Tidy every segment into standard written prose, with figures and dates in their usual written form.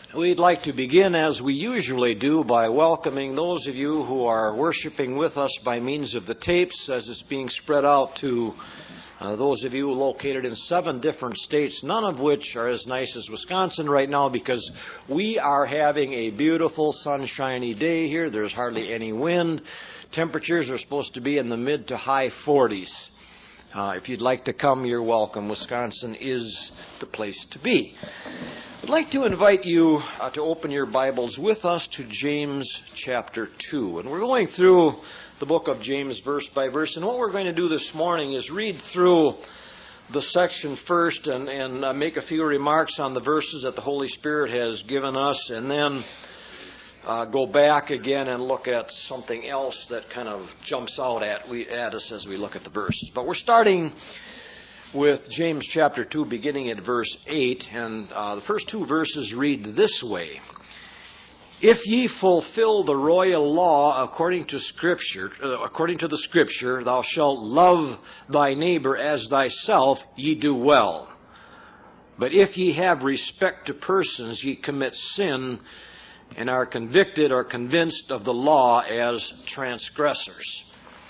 We'd like to begin, as we usually do, by welcoming those of you who are worshiping with us by means of the tapes as it's being spread out to those of you located in 7 different states, none of which are as nice as Wisconsin right now because we are having a beautiful sunshiny day here. There's hardly any wind. Temperatures are supposed to be in the mid to high 40s. If you'd like to come, you're welcome. Wisconsin is the place to be. I'd like to invite you to open your Bibles with us to James chapter 2. And we're going through the book of James verse by verse. And what we're going to do this morning is read through the section first and make a few remarks on the verses that the Holy Spirit has given us, and then go back again and look at something else that kind of jumps out at us as we look at the verses. But we're starting with James chapter 2, beginning at verse 8, and the first 2 verses read this way: If ye fulfill the royal law according to the Scripture, thou shalt love thy neighbor as thyself, ye do well. But if ye have respect to persons, ye commit sin, and are convicted or convinced of the law as transgressors.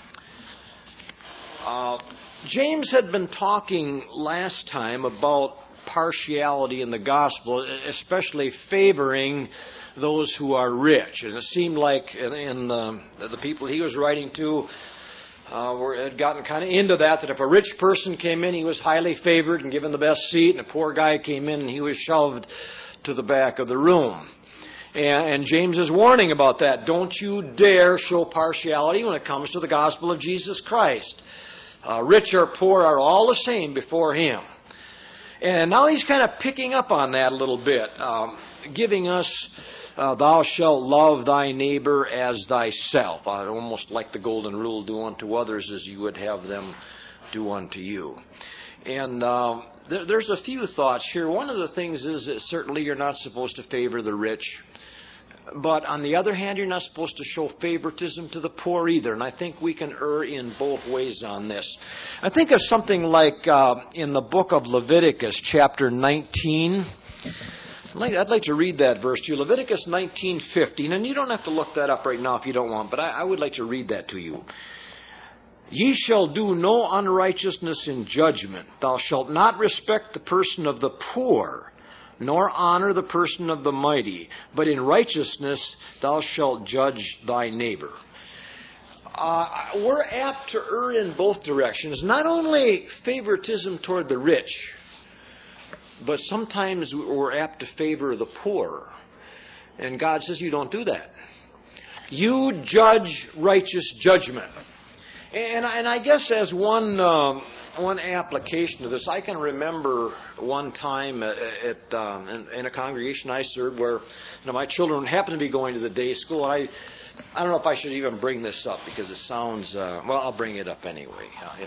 James had been talking last time about partiality in the gospel, especially favoring those who are rich. And it seemed like in the people he was writing to had gotten kind of into that if a rich person came in, he was highly favored and given the best seat, and a poor guy came in and he was shoved to the back of the room. And James is warning about that. Don't you dare show partiality when it comes to the gospel of Jesus Christ. Rich or poor are all the same before him. And now he's kind of picking up on that a little bit, giving us, thou shalt love thy neighbor as thyself. Almost like the golden rule, do unto others as you would have them do unto you. And there's a few thoughts here. One of the things is that certainly you're not supposed to favor the rich. But on the other hand, you're not supposed to show favoritism to the poor either. And I think we can err in both ways on this. I think of something like in the book of Leviticus, chapter 19. I'd like to read that verse to you. Leviticus 19:15. And you don't have to look that up right now if you don't want, but I would like to read that to you. Ye shall do no unrighteousness in judgment. Thou shalt not respect the person of the poor, nor honor the person of the mighty, but in righteousness thou shalt judge thy neighbor. We're apt to err in both directions. Not only favoritism toward the rich, but sometimes we're apt to favor the poor. And God says you don't do that. You judge righteous judgment. And I guess as one application of this, I can remember one time in a congregation I served where my children happened to be going to the day school. And I don't know if I should even bring this up because it sounds, I'll bring it up anyway.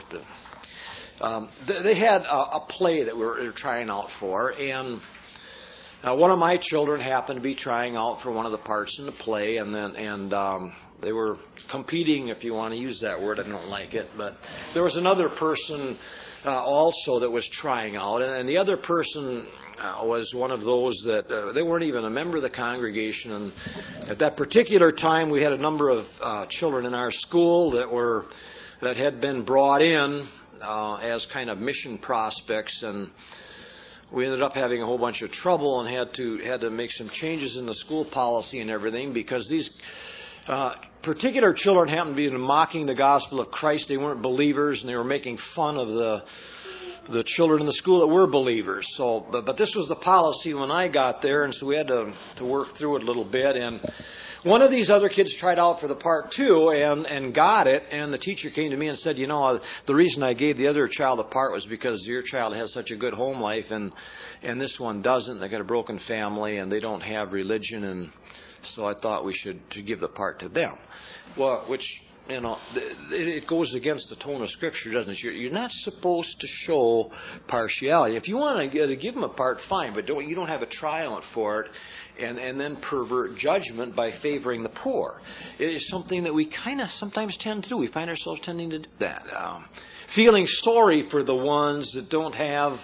They had a play that they were trying out for, and one of my children happened to be trying out for one of the parts in the play, and they were competing, if you want to use that word. I don't like it. But there was another person also that was trying out. And the other person was one of those that they weren't even a member of the congregation. And at that particular time, we had a number of children in our school that had been brought in as kind of mission prospects. And we ended up having a whole bunch of trouble and had to make some changes in the school policy and everything because these particular children happened to be mocking the gospel of Christ. They weren't believers, and they were making fun of the children in the school that were believers. But this was the policy when I got there, and so we had to work through it a little bit. And one of these other kids tried out for the part too, and got it. And the teacher came to me and said, the reason I gave the other child the part was because your child has such a good home life, and this one doesn't. They got a broken family, and they don't have religion, and so I thought we should give the part to them. Well, which, it goes against the tone of Scripture, doesn't it? You're not supposed to show partiality. If you want to give them a part, fine, but you don't have a triumph for it and then pervert judgment by favoring the poor. It is something that we kind of sometimes tend to do. We find ourselves tending to do that. Feeling sorry for the ones that don't have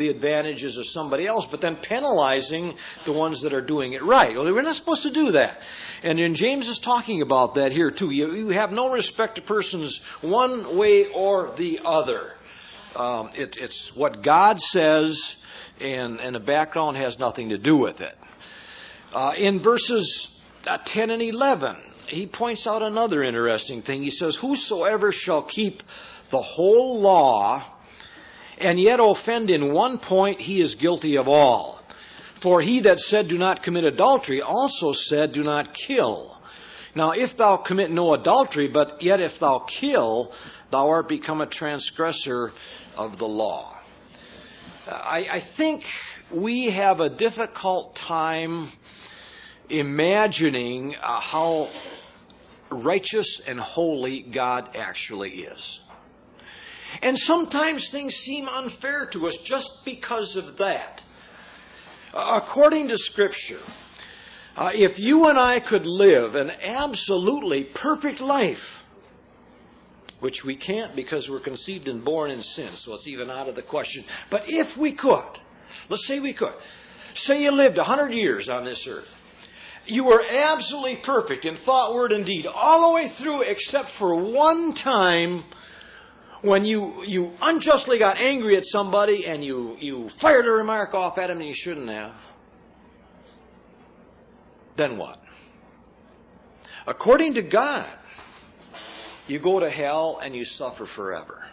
the advantages of somebody else, but then penalizing the ones that are doing it right. Well, we're not supposed to do that. And James is talking about that here too. You have no respect to persons one way or the other. It's what God says, and the background has nothing to do with it. In verses 10 and 11, he points out another interesting thing. He says, whosoever shall keep the whole law and yet offend in one point, he is guilty of all. For he that said, do not commit adultery, also said, do not kill. Now, if thou commit no adultery, but yet if thou kill, thou art become a transgressor of the law. I think we have a difficult time imagining how righteous and holy God actually is. And sometimes things seem unfair to us just because of that. According to Scripture, if you and I could live an absolutely perfect life, which we can't because we're conceived and born in sin, so it's even out of the question. But if we could, let's say we could. Say you lived 100 years on this earth. You were absolutely perfect in thought, word, and deed, all the way through except for one time when you unjustly got angry at somebody and you fired a remark off at him and you shouldn't have. Then what? According to God, you go to hell and you suffer forever.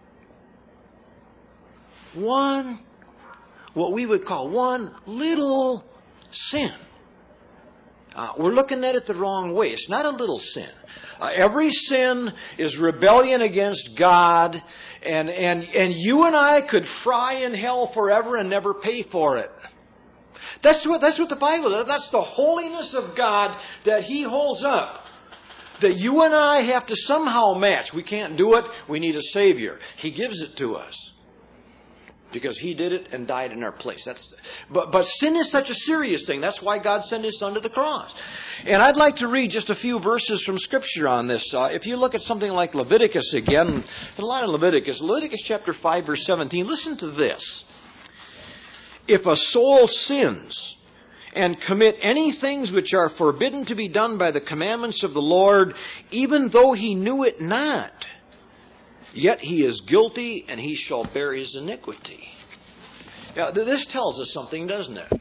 What we would call one little sin. We're looking at it the wrong way. It's not a little sin. Every sin is rebellion against God, and you and I could fry in hell forever and never pay for it. That's what the Bible does. That's the holiness of God that He holds up, that you and I have to somehow match. We can't do it. We need a Savior. He gives it to us because He did it and died in our place. But sin is such a serious thing. That's why God sent His Son to the cross. And I'd like to read just a few verses from Scripture on this. If you look at something like Leviticus again, a lot of Leviticus chapter 5, verse 17, listen to this. If a soul sins and commit any things which are forbidden to be done by the commandments of the Lord, even though he knew it not, yet he is guilty, and he shall bear his iniquity. Now, this tells us something, doesn't it?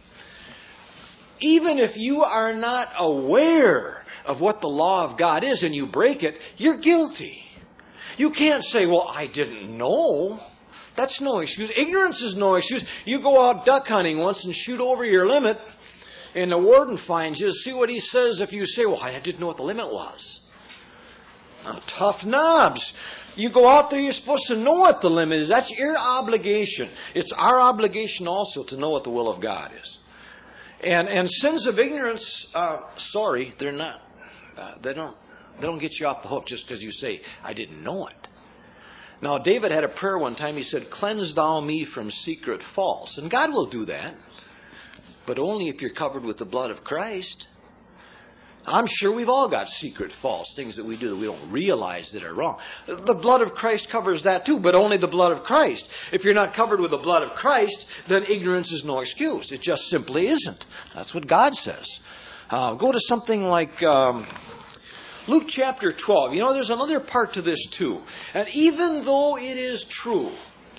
Even if you are not aware of what the law of God is and you break it, you're guilty. You can't say, well, I didn't know. That's no excuse. Ignorance is no excuse. You go out duck hunting once and shoot over your limit, and the warden finds you. See what he says if you say, well, I didn't know what the limit was. Tough knobs. You go out there, you're supposed to know what the limit is. That's your obligation. It's our obligation also to know what the will of God is. And sins of ignorance, sorry, they're not. They don't get you off the hook just because you say, I didn't know it. Now, David had a prayer one time. He said, cleanse thou me from secret faults. And God will do that, but only if you're covered with the blood of Christ. I'm sure we've all got secret faults, things that we do that we don't realize that are wrong. The blood of Christ covers that too, but only the blood of Christ. If you're not covered with the blood of Christ, then ignorance is no excuse. It just simply isn't. That's what God says. Go to something like Luke chapter 12. You know, there's another part to this too. And even though it is true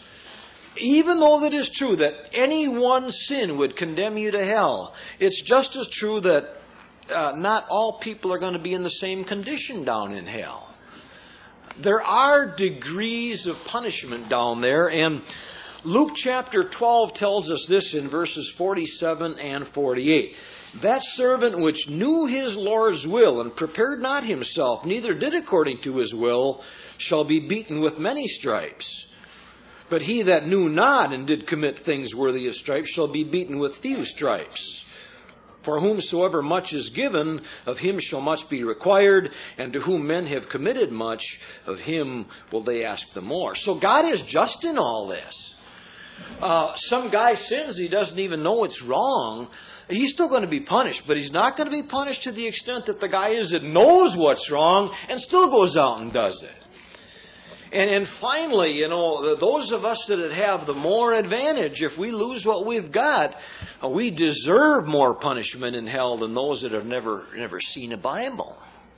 that any one sin would condemn you to hell, it's just as true that not all people are going to be in the same condition down in hell. There are degrees of punishment down there, and Luke chapter 12 tells us this in verses 47 and 48. That servant which knew his Lord's will and prepared not himself, neither did according to his will, shall be beaten with many stripes. But he that knew not and did commit things worthy of stripes shall be beaten with few stripes. For whomsoever much is given, of him shall much be required, and to whom men have committed much, of him will they ask the more. So God is just in all this. Some guy sins, he doesn't even know it's wrong. He's still going to be punished, but he's not going to be punished to the extent that the guy is that knows what's wrong and still goes out and does it. And finally, those of us that have the more advantage, if we lose what we've got, we deserve more punishment in hell than those that have never seen a Bible.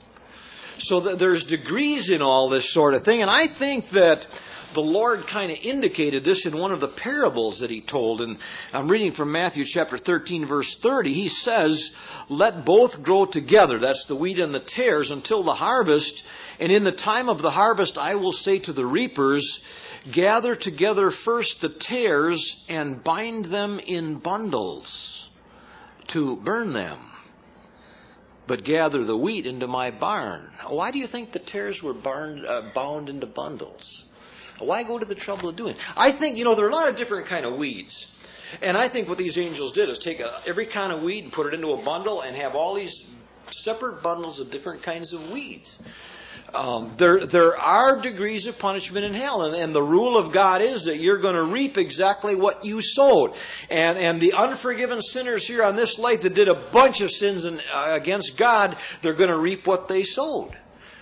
So there's degrees in all this sort of thing. And I think that the Lord kind of indicated this in one of the parables that He told. And I'm reading from Matthew chapter 13, verse 30. He says, "Let both grow together," that's the wheat and the tares, "until the harvest. And in the time of the harvest I will say to the reapers, gather together first the tares and bind them in bundles to burn them. But gather the wheat into my barn." Why do you think the tares were bound into bundles? Why go to the trouble of doing it? I think, there are a lot of different kind of weeds. And I think what these angels did is take every kind of weed and put it into a bundle and have all these separate bundles of different kinds of weeds. There are degrees of punishment in hell, and the rule of God is that you're going to reap exactly what you sowed. And the unforgiven sinners here on this life that did a bunch of sins against God, they're going to reap what they sowed.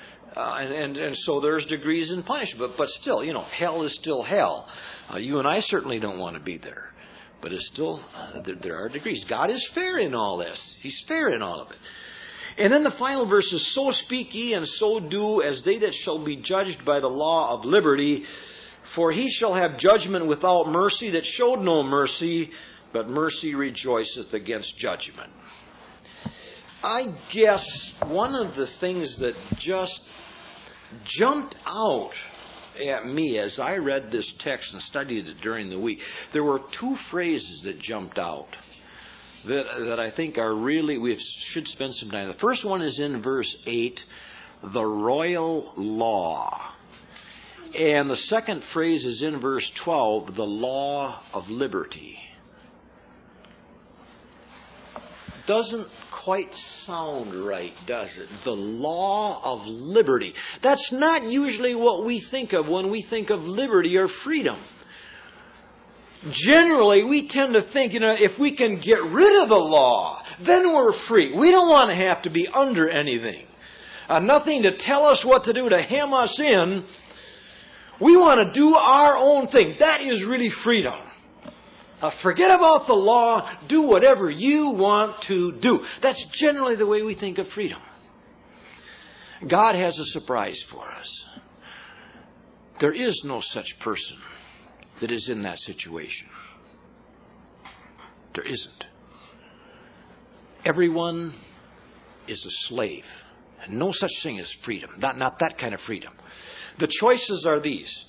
And so there's degrees in punishment, but still, hell is still hell. You and I certainly don't want to be there, but it's still there are degrees. God is fair in all this. He's fair in all of it. And then the final verse is, "So speak ye, and so do, as they that shall be judged by the law of liberty. For he shall have judgment without mercy that showed no mercy, but mercy rejoiceth against judgment." I guess one of the things that just jumped out at me as I read this text and studied it during the week, there were two phrases that jumped out that I think are really, we should spend some time. The first one is in verse 8, the royal law. And the second phrase is in verse 12, the law of liberty. Doesn't quite sound right, does it? The law of liberty. That's not usually what we think of when we think of liberty or freedom. Generally, we tend to think, if we can get rid of the law, then we're free. We don't want to have to be under anything. Nothing to tell us what to do, to hem us in. We want to do our own thing. That is really freedom. Forget about the law. Do whatever you want to do. That's generally the way we think of freedom. God has a surprise for us. There is no such person that is in that situation. There isn't. Everyone is a slave. And no such thing as freedom. Not that kind of freedom. The choices are these.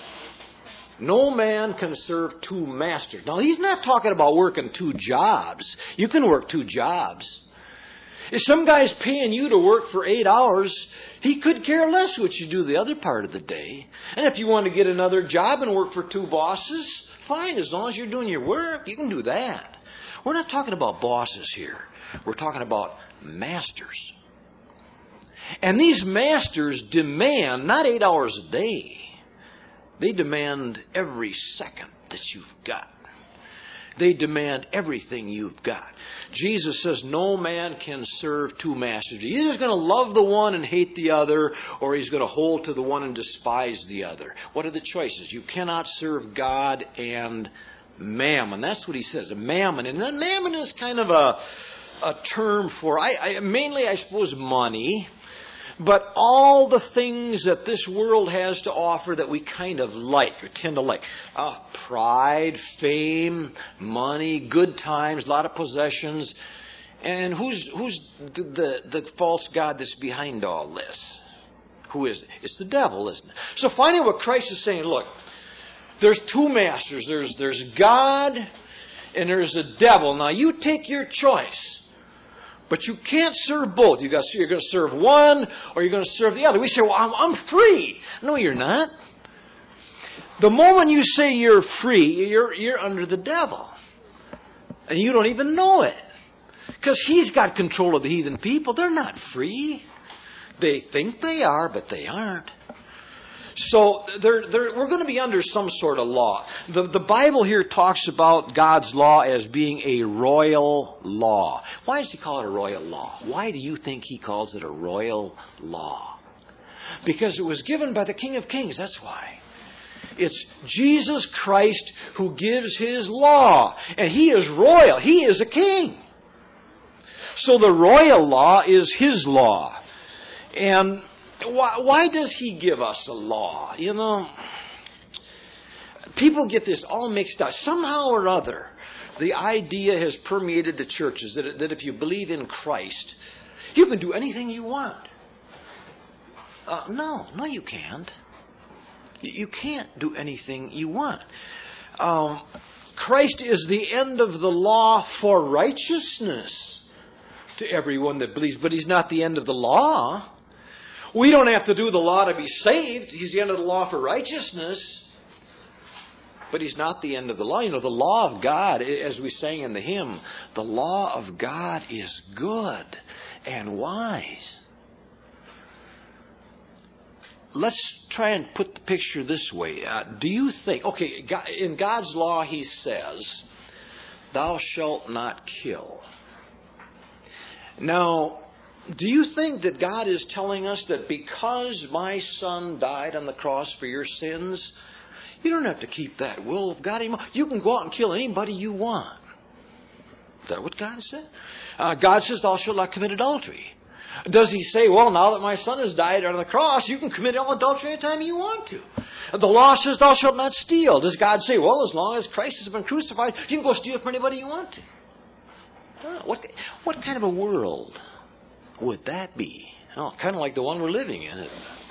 No man can serve two masters. Now, he's not talking about working two jobs. You can work two jobs. If some guy's paying you to work for 8 hours, he could care less what you do the other part of the day. And if you want to get another job and work for two bosses, fine, as long as you're doing your work, you can do that. We're not talking about bosses here. We're talking about masters. And these masters demand not 8 hours a day. They demand every second that you've got. They demand everything you've got. Jesus says no man can serve two masters. He's either going to love the one and hate the other, or he's going to hold to the one and despise the other. What are the choices? You cannot serve God and mammon. That's what he says, a mammon. And then mammon is kind of a term for, mainly I suppose, money. But all the things that this world has to offer that we kind of like, or tend to like. Pride, fame, money, good times, a lot of possessions. And who's the false god that's behind all this? Who is it? It's the devil, isn't it? So finally what Christ is saying, look, there's two masters. There's God and there's the devil. Now you take your choice. But you can't serve both. You're going to serve one or you're going to serve the other. We say, well, I'm free. No, you're not. The moment you say you're free, you're under the devil. And you don't even know it. Because he's got control of the heathen people. They're not free. They think they are, but they aren't. So we're going to be under some sort of law. The Bible here talks about God's law as being a royal law. Why does he call it a royal law? Why do you think he calls it a royal law? Because it was given by the King of Kings, that's why. It's Jesus Christ who gives His law. And He is royal. He is a king. So the royal law is His law. And why does He give us a law? You know, people get this all mixed up. Somehow or other, the idea has permeated the churches that if you believe in Christ, you can do anything you want. No, you can't. You can't do anything you want. Christ is the end of the law for righteousness to everyone that believes, but He's not the end of the law. We don't have to do the law to be saved. He's the end of the law for righteousness. But He's not the end of the law. You know, the law of God, as we sang in the hymn, the law of God is good and wise. Let's try and put the picture this way. Do you think, okay, in God's law He says, thou shalt not kill. Now, do you think that God is telling us that because my Son died on the cross for your sins, you don't have to keep that will of God anymore? You can go out and kill anybody you want. Is that what God said? God says, thou shalt not commit adultery. Does He say, well, now that my Son has died on the cross, you can commit adultery anytime you want to? The law says, thou shalt not steal. Does God say, well, as long as Christ has been crucified, you can go steal from anybody you want to? What kind of a world would that be? Oh, kind of like the one we're living in.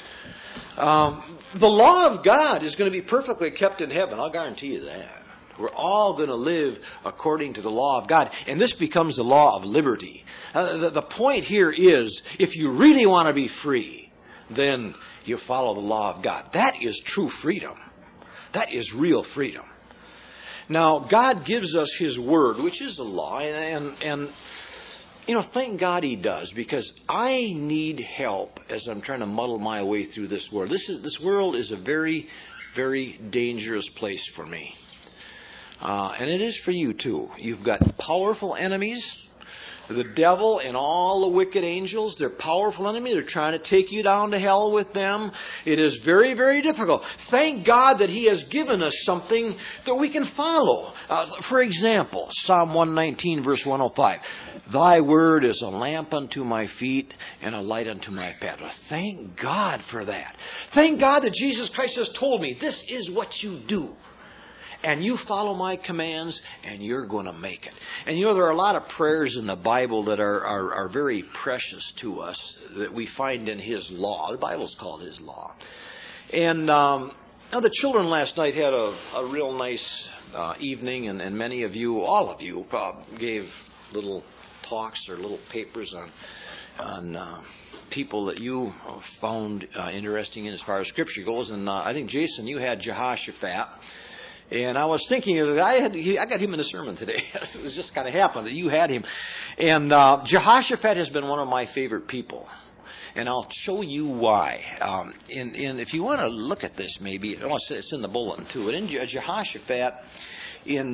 The law of God is going to be perfectly kept in heaven. I'll guarantee you that. We're all going to live according to the law of God. And this becomes the law of liberty. The point here is, if you really want to be free, then you follow the law of God. That is true freedom. That is real freedom. Now, God gives us His word, which is the law. And you know, thank God He does, because I need help as I'm trying to muddle my way through this world. This world is a very, very dangerous place for me. And it is for you too. You've got powerful enemies. The devil and all the wicked angels, they're powerful enemies. They're trying to take you down to hell with them. It is very, very difficult. Thank God that He has given us something that we can follow. For example, Psalm 119, verse 105. Thy word is a lamp unto my feet and a light unto my path. Thank God for that. Thank God that Jesus Christ has told me, this is what you do. And you follow my commands, and you're going to make it. And you know, there are a lot of prayers in the Bible that are very precious to us that we find in His law. The Bible's called His law. And now the children last night had a real nice evening, and many of you, all of you, gave little talks or little papers on people that you found interesting in as far as Scripture goes. And I think, Jason, you had Jehoshaphat. And I was thinking, I got him in the sermon today. It just kind of happened that you had him. And Jehoshaphat has been one of my favorite people. And I'll show you why. And if you want to look at this, maybe, it's in the bulletin too. And in Jehoshaphat, in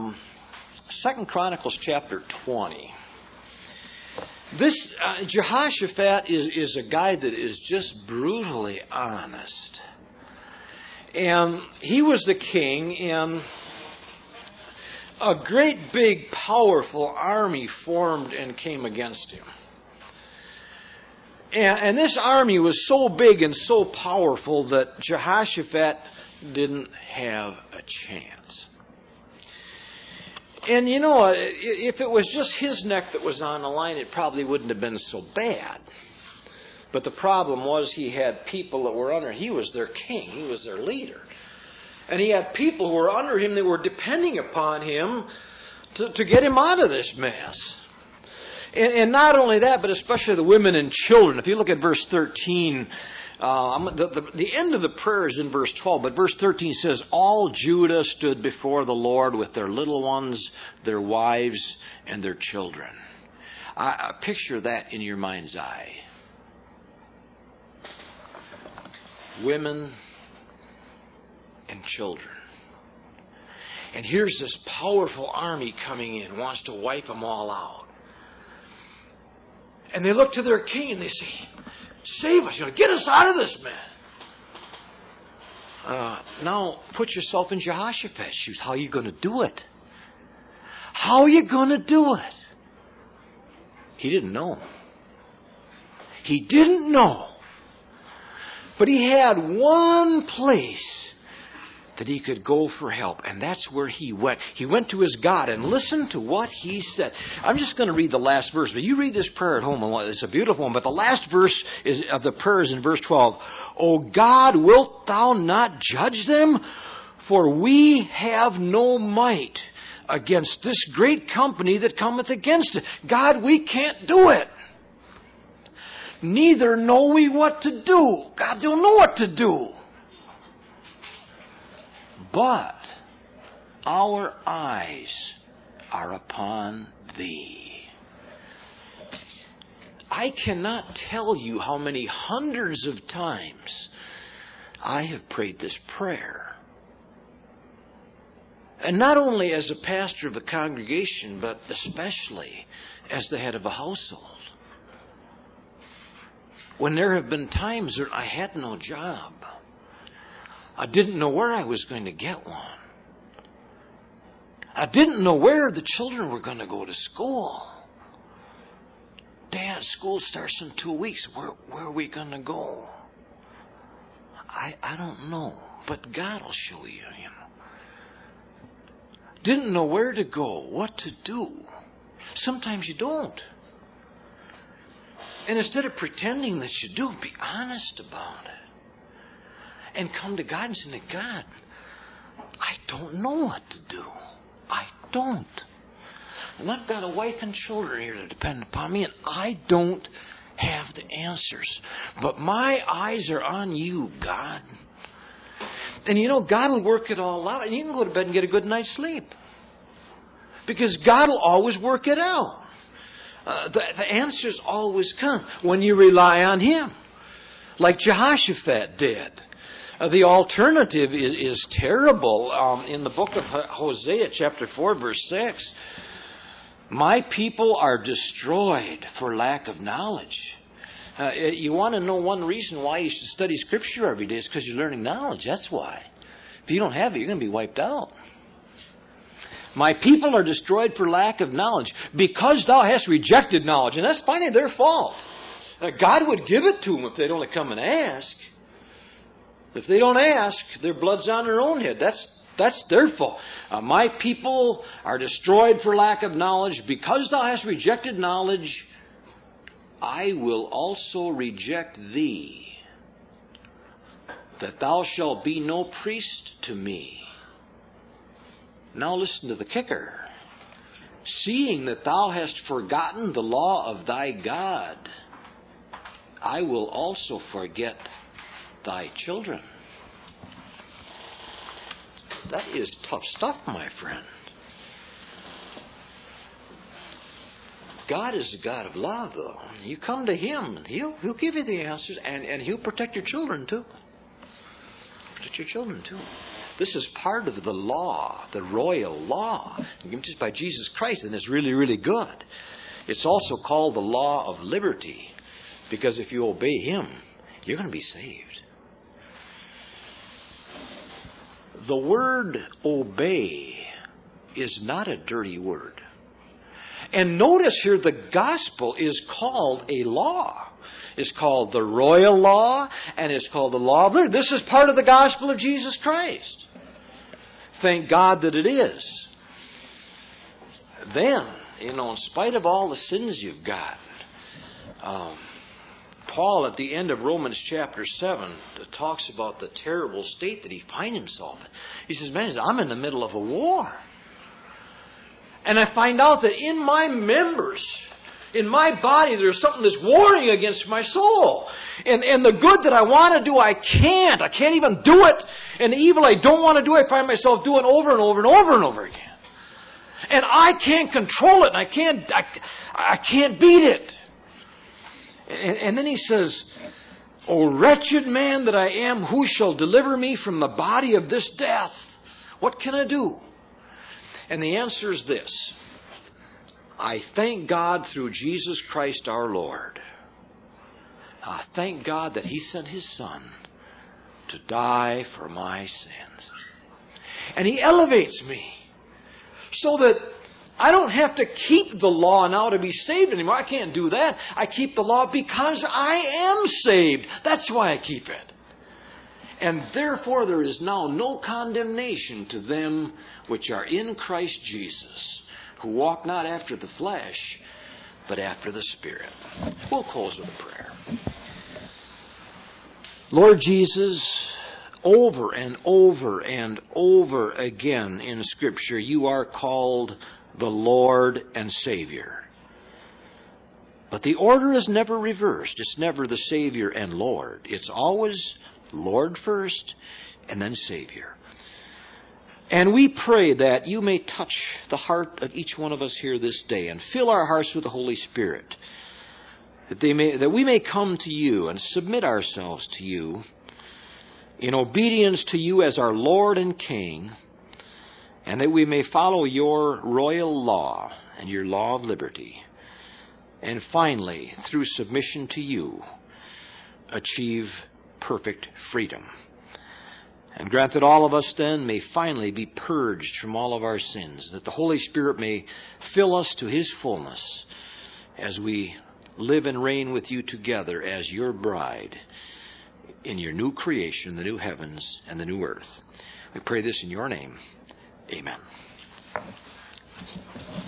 2 Chronicles chapter 20, this Jehoshaphat is a guy that is just brutally honest. And he was the king, and a great big powerful army formed and came against him. And this army was so big and so powerful that Jehoshaphat didn't have a chance. And you know, if it was just his neck that was on the line, it probably wouldn't have been so bad. But the problem was he had people that were under him. He was their king. He was their leader. And he had people who were under him that were depending upon him to get him out of this mess. And not only that, but especially the women and children. If you look at verse 13, the end of the prayer is in verse 12, but verse 13 says, all Judah stood before the Lord with their little ones, their wives, and their children. I picture that in your mind's eye. Women and children. And here's this powerful army coming in, wants to wipe them all out. And they look to their king and they say, Save us. Get us out of this, man. Now, put yourself in Jehoshaphat's shoes. How are you going to do it? How are you going to do it? He didn't know. He didn't know. But he had one place that he could go for help, and that's where he went. He went to his God, and listen to what he said. I'm just going to read the last verse, but you read this prayer at home. It's a beautiful one, but the last verse of the prayer is in verse 12. O God, wilt thou not judge them? For we have no might against this great company that cometh against it. God, we can't do it. Neither know we what to do. God don't know what to do. But our eyes are upon thee. I cannot tell you how many hundreds of times I have prayed this prayer. And not only as a pastor of a congregation, but especially as the head of a household. When there have been times that I had no job. I didn't know where I was going to get one. I didn't know where the children were going to go to school. Dad, school starts in 2 weeks. Where are we going to go? I don't know, but God will show you, Didn't know where to go, what to do. Sometimes you don't. And instead of pretending that you do, be honest about it. And come to God and say, God, I don't know what to do. I don't. And I've got a wife and children here that depend upon me, and I don't have the answers. But my eyes are on you, God. And God will work it all out, and you can go to bed and get a good night's sleep. Because God will always work it out. The answers always come when you rely on Him. Like Jehoshaphat did. The alternative is terrible. In the book of Hosea, chapter 4, verse 6, my people are destroyed for lack of knowledge. You want to know one reason why you should study Scripture every day is because you're learning knowledge. That's why. If you don't have it, you're going to be wiped out. My people are destroyed for lack of knowledge because thou hast rejected knowledge. And that's finally their fault. God would give it to them if they'd only come and ask. If they don't ask, their blood's on their own head. That's their fault. My people are destroyed for lack of knowledge. Because thou hast rejected knowledge, I will also reject thee, that thou shalt be no priest to me. Now listen to the kicker. Seeing that thou hast forgotten the law of thy God, I will also forget thy children. That is tough stuff, my friend. God is a God of love, though. You come to Him, and He'll give you the answers, and He'll protect your children, too. Protect your children, too. This is part of the law, the royal law, given to us by Jesus Christ, and it's really, really good. It's also called the law of liberty, because if you obey Him, you're going to be saved. The word obey is not a dirty word. And notice here the gospel is called a law. It's called the royal law, and it's called the law of liberty. This is part of the gospel of Jesus Christ. Thank God that it is. Then, in spite of all the sins you've got, Paul, at the end of Romans chapter 7, talks about the terrible state that he finds himself in. He says, man, I'm in the middle of a war. And I find out that in my members, in my body, there's something that's warring against my soul. And the good that I want to do, I can't. I can't even do it. And the evil I don't want to do, I find myself doing over and over and over and over again. And I can't control it. And I can't beat it. And then he says, O wretched man that I am, who shall deliver me from the body of this death? What can I do? And the answer is this. I thank God through Jesus Christ our Lord. Thank God that He sent His Son to die for my sins. And He elevates me so that I don't have to keep the law now to be saved anymore. I can't do that. I keep the law because I am saved. That's why I keep it. And therefore there is now no condemnation to them which are in Christ Jesus, who walk not after the flesh, but after the Spirit. We'll close with a prayer. Lord Jesus, over and over and over again in Scripture, you are called the Lord and Savior. But the order is never reversed. It's never the Savior and Lord. It's always Lord first and then Savior. And we pray that you may touch the heart of each one of us here this day and fill our hearts with the Holy Spirit, that we may come to you and submit ourselves to you in obedience to you as our Lord and King, and that we may follow your royal law and your law of liberty. And finally, through submission to you, achieve perfect freedom. And grant that all of us then may finally be purged from all of our sins, that the Holy Spirit may fill us to His fullness as we live and reign with you together as your bride in your new creation, the new heavens and the new earth. We pray this in your name. Amen.